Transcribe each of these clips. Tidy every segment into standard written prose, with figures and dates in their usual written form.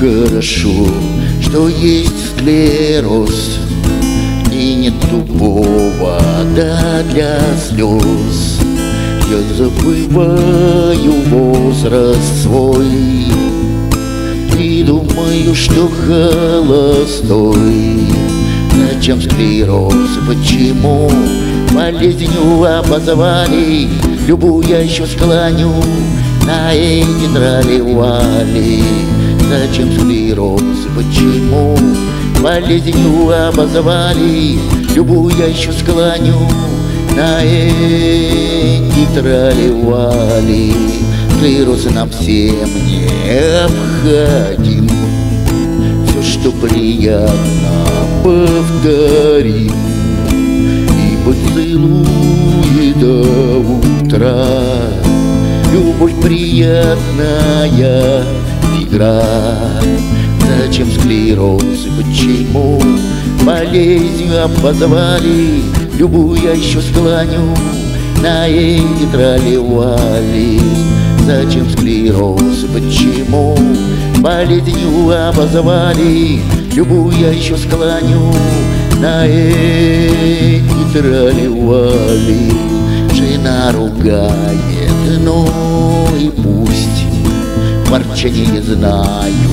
хорошо, что есть склероз, и нет повода для слез. Я забываю возраст свой и думаю, что холостой. Зачем склероз, почему болезнью обозвали? Любую я еще склоню на эти трали-вали. Зачем склероз, почему болезнью обозвали? Любую я еще склоню на эти трали-вали. Склероз нам всем необходим, все, что приятно, повторим. И поцелуй до утра, любовь приятная игра. Зачем склероз, почему болезнью обозвали? Любую я еще склоню на эти трали-вали. Зачем склероз, почему болезнью обозвали? Любую я еще склоню на эти трали-вали. Жена ругает, ну и пусть, ворчание знаю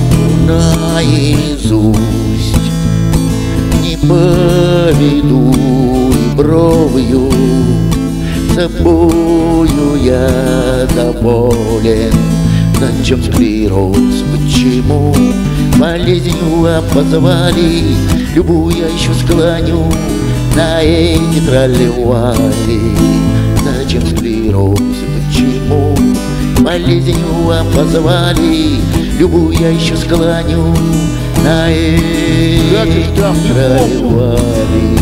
наизусть. Не поведу и бровью, собою я доволен. Зачем склероз, почему болезнью обозвали? Любую я еще склоню на эти трали-вали. Зачем склероз, почему болезнью обозвали? Любую я еще склоню на эти трали-вали.